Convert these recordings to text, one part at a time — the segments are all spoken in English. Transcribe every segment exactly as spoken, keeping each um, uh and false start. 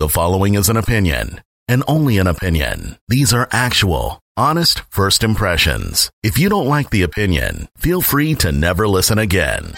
The following is an opinion, and only an opinion. These are actual, honest first impressions. If you don't like the opinion, feel free to never listen again.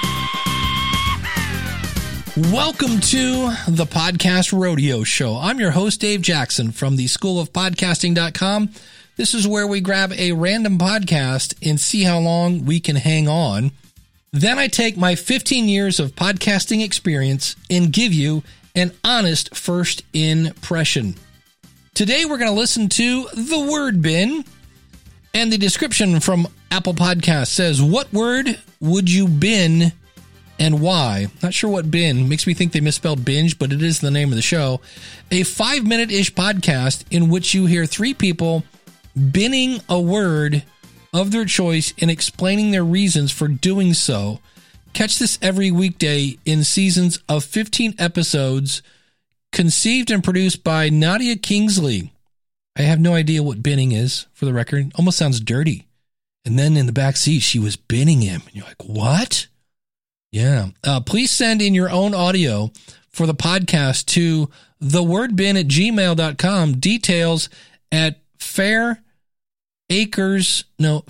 Welcome to the Podcast Rodeo Show. I'm your host, Dave Jackson from the school of podcasting dot com. This is where we grab a random podcast and see how long we can hang on. Then I take my fifteen years of podcasting experience and give you an honest first impression. Today we're going to listen to The Word Bin, and the description from Apple Podcasts says, "What word would you bin and why?" Not sure what bin. Makes me think they misspelled binge, but it is the name of the show. A five-minute-ish podcast in which you hear three people binning a word of their choice and explaining their reasons for doing so. Catch this every weekday in seasons of fifteen episodes, conceived and produced by Nadia Kingsley. I have no idea what binning is, for the record. Almost sounds dirty. And then in the back seat, she was binning him. And you're like, what? Yeah. Uh, please send in your own audio for the podcast to thewordbin at gmail dot com. Details at fair acres, no,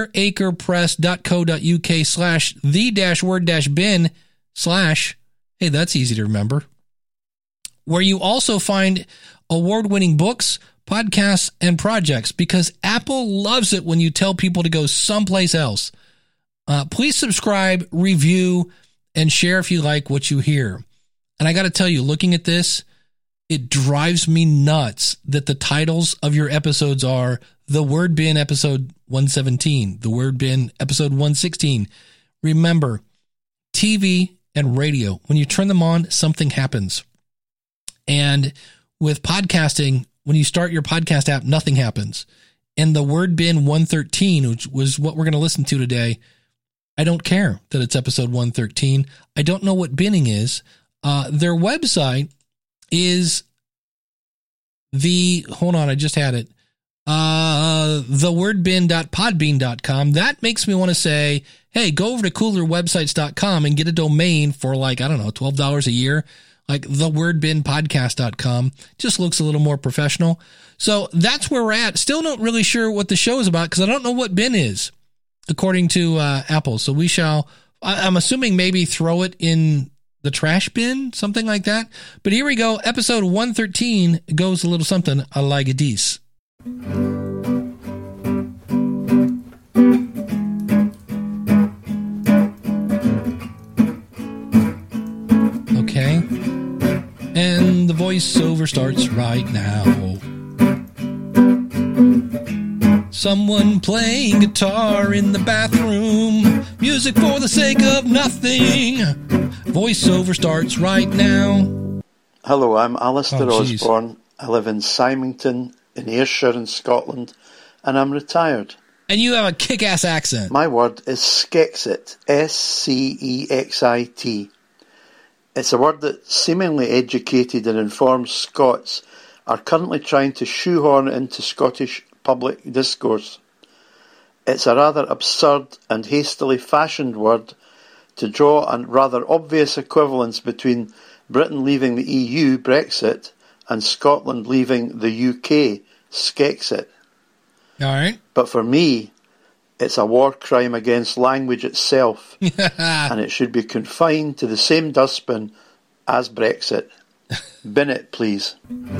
fairacrepress.co.uk slash the dash word dash bin slash, hey, that's easy to remember, where you also find award-winning books, podcasts, and projects, because Apple loves it when you tell people to go someplace else. Uh, please subscribe, review, and share if you like what you hear. And I got to tell you, looking at this, it drives me nuts that the titles of your episodes are The Word Bin episode one seventeen, The Word Bin episode one sixteen. Remember, T V and radio, when you turn them on, something happens. And with podcasting, when you start your podcast app, nothing happens. And The Word Bin one thirteen, which was what we're going to listen to today, I don't care that it's episode one thirteen. I don't know what binning is. Uh, their website is the, hold on, I just had it, uh, the word bin dot podbean dot com. That makes me want to say, hey, go over to cooler websites dot com and get a domain for like, I don't know, twelve dollars a year, like the word bin podcast dot com. Just looks a little more professional. So that's where we're at. Still not really sure what the show is about because I don't know what bin is, according to uh, Apple. So we shall, I'm assuming maybe throw it in the trash bin, something like that. But here we go. Episode one thirteen goes a little something like this. Okay. And the voiceover starts right now. Someone playing guitar in the bathroom. Music for the sake of nothing. Voiceover starts right now. Hello, I'm Alistair Oh, Osborne. I live in Symington in Ayrshire in Scotland, and I'm retired. And you have a kick-ass accent. My word is Skexit, S C E X I T. It's a word that seemingly educated and informed Scots are currently trying to shoehorn into Scottish public discourse. It's a rather absurd and hastily fashioned word to draw a rather obvious equivalence between Britain leaving the E U, Brexit, and Scotland leaving the U K, Skexit. All right. But for me, it's a war crime against language itself, and it should be confined to the same dustbin as Brexit. Bin it, please.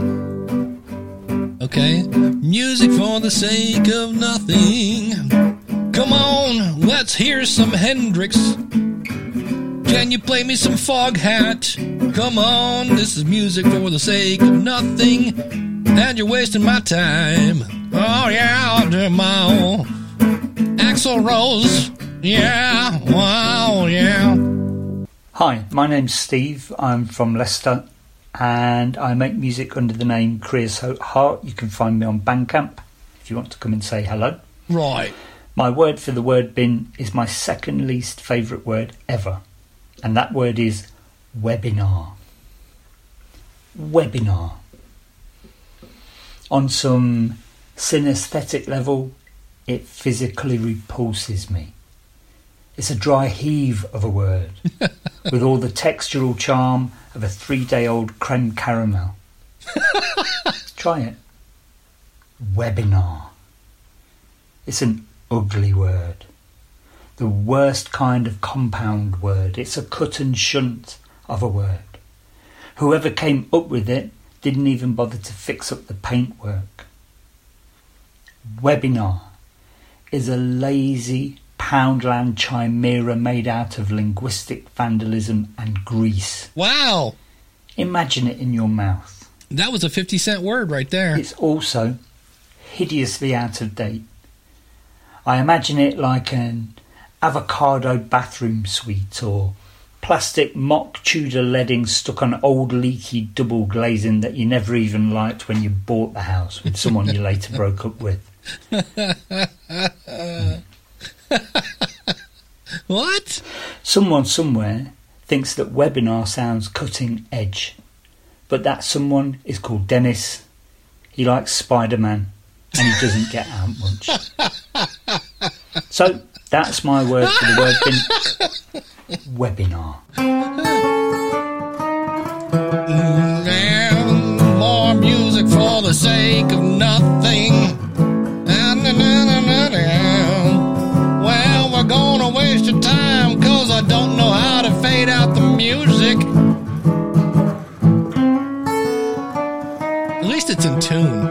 Okay. Music for the sake of nothing. Come on, let's hear some Hendrix. Can you play me some Foghat? Come on, this is music for the sake of nothing, and you're wasting my time. Oh yeah, I'll do my own. Axl Rose, yeah, wow, yeah. Hi, my name's Steve. I'm from Leicester, and I make music under the name Creosote Heart. You can find me on Bandcamp if you want to come and say hello. Right. My word for the word bin is my second least favourite word ever, and that word is webinar. Webinar. On some synesthetic level, it physically repulses me. It's a dry heave of a word, with all the textural charm of a three-day-old creme caramel. Try it. Webinar. It's an ugly word. The worst kind of compound word. It's a cut and shunt of a word. Whoever came up with it didn't even bother to fix up the paintwork. Webinar is a lazy Poundland chimera made out of linguistic vandalism and grease. Wow. Imagine it in your mouth. That was a fifty cent word right there. It's also hideously out of date. I imagine it like an avocado bathroom suite or plastic mock Tudor leading stuck on old leaky double glazing that you never even liked when you bought the house with someone you later broke up with. What? Someone somewhere thinks that webinar sounds cutting edge, but that someone is called Dennis. He likes Spider-Man and he doesn't get out much. So that's my word for the word bin. Webinar. And more music for the sake of nothing. Well, we're gonna waste your time because I don't know how to fade out the music. At least it's in tune.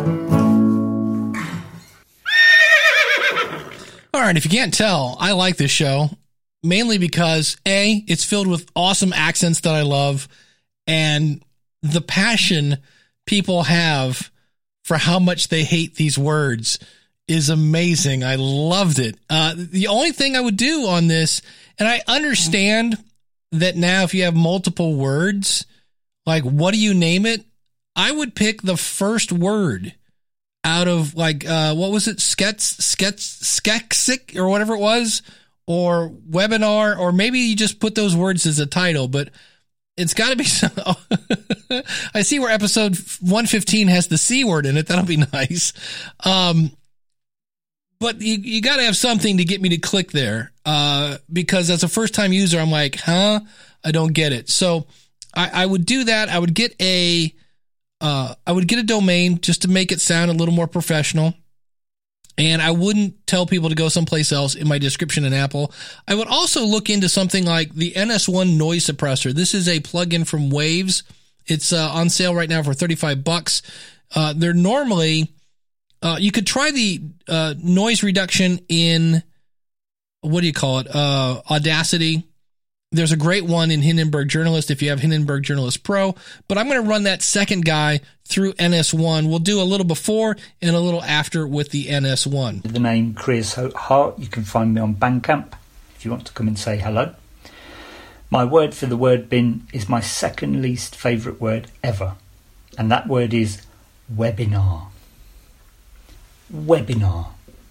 All right, if you can't tell, I like this show. Mainly because, A, it's filled with awesome accents that I love, and the passion people have for how much they hate these words is amazing. I loved it. Uh, the only thing I would do on this, and I understand that now if you have multiple words, like what do you name it? I would pick the first word out of like, uh, what was it? Skets, skets, skexic or whatever it was, or webinar, or maybe you just put those words as a title, but it's got to be some. I see where episode one fifteen has the C word in it. That'll be nice. Um, but you, you got to have something to get me to click there. Uh, because as a first time user, I'm like, huh, I don't get it. So I, I would do that. I would get a, uh, I would get a domain just to make it sound a little more professional. And I wouldn't tell people to go someplace else in my description in Apple. I would also look into something like the N S one noise suppressor. This is a plugin from Waves. It's uh, on sale right now for thirty-five bucks. Uh, they're normally, uh, you could try the uh, noise reduction in, what do you call it? Uh, Audacity. There's a great one in Hindenburg Journalist if you have Hindenburg Journalist Pro, but I'm going to run that second guy through N S one. We'll do a little before and a little after with the N S one. The name Creosote Heart. You can find me on Bandcamp if you want to come and say hello. My word for the word bin is my second least favourite word ever, and that word is webinar. Webinar.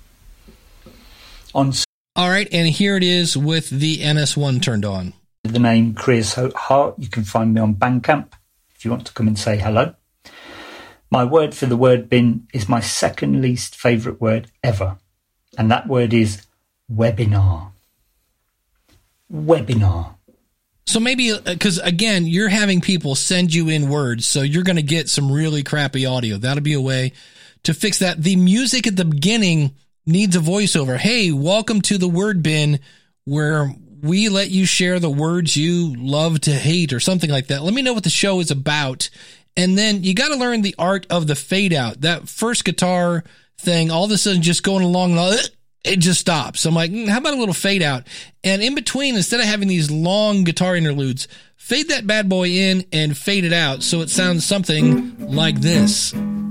On All right, and here it is with the N S one turned on. The name Creosote Heart. You can find me on Bandcamp if you want to come and say hello. My word for the word bin is my second least favourite word ever, and that word is webinar. Webinar. So maybe, because again, you're having people send you in words, so you're going to get some really crappy audio. That'll be a way to fix that. The music at the beginning needs a voiceover. Hey, welcome to the word bin where we let you share the words you love to hate or something like that. Let me know what the show is about. And then you got to learn the art of the fade out. That first guitar thing, all of a sudden just going along, it just stops. I'm like, mm, how about a little fade out? And in between, instead of having these long guitar interludes, fade that bad boy in and fade it out so it sounds something like this.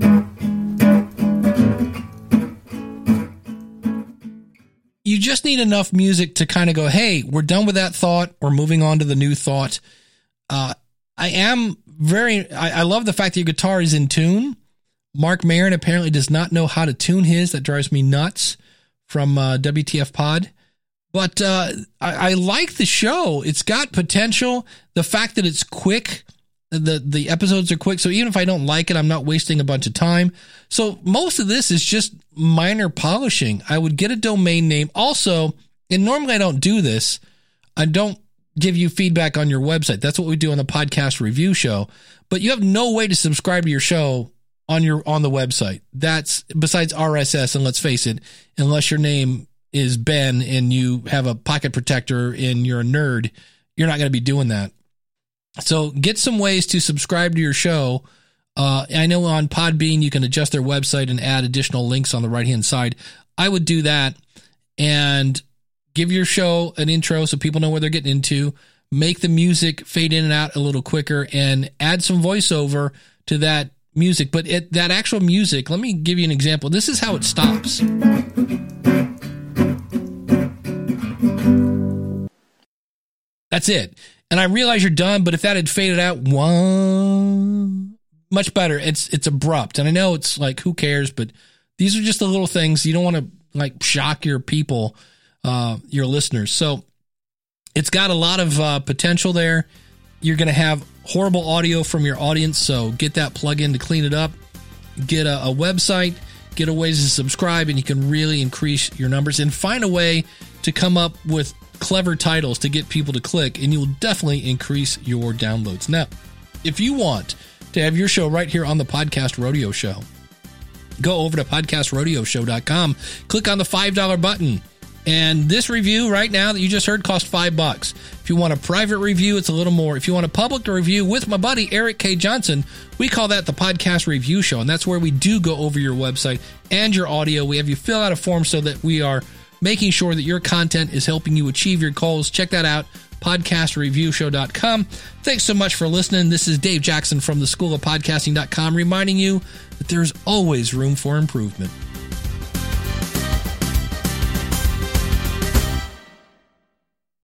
You just need enough music to kind of go, hey, we're done with that thought. We're moving on to the new thought. Uh, I am very, I, I love the fact that your guitar is in tune. Mark Maron apparently does not know how to tune his. That drives me nuts from uh, W T F Pod. But uh, I, I like the show. It's got potential. The fact that it's quick, the, the episodes are quick. So even if I don't like it, I'm not wasting a bunch of time. So most of this is just minor polishing. I would get a domain name. Also, and normally I don't do this. I don't give you feedback on your website. That's what we do on the podcast review show. But you have no way to subscribe to your show on your on the website. That's besides R S S, and let's face it, unless your name is Ben and you have a pocket protector and you're a nerd, you're not going to be doing that. So get some ways to subscribe to your show. Uh, I know on Podbean you can adjust their website and add additional links on the right-hand side. I would do that and give your show an intro so people know what they're getting into. Make the music fade in and out a little quicker and add some voiceover to that music. But it, that actual music, let me give you an example. This is how it stops. That's it. And I realize you're done, but if that had faded out, one, much better. It's it's abrupt. And I know it's like, who cares? But these are just the little things. You don't want to like shock your people, uh, your listeners. So it's got a lot of uh, potential there. You're going to have horrible audio from your audience, so get that plug-in to clean it up. Get a, a website, get a ways to subscribe, and you can really increase your numbers. And find a way to come up with clever titles to get people to click, and you'll definitely increase your downloads. Now, if you want to have your show right here on the Podcast Rodeo Show, go over to podcast rodeo show dot com, click on the five dollar button. And this review right now that you just heard costs five bucks. If you want a private review, it's a little more. If you want a public review with my buddy Eric K. Johnson, we call that the Podcast Review Show. And that's where we do go over your website and your audio. We have you fill out a form so that we are making sure that your content is helping you achieve your goals. Check that out, podcast review show dot com. Thanks so much for listening. This is Dave Jackson from the school of podcasting dot com reminding you that there's always room for improvement.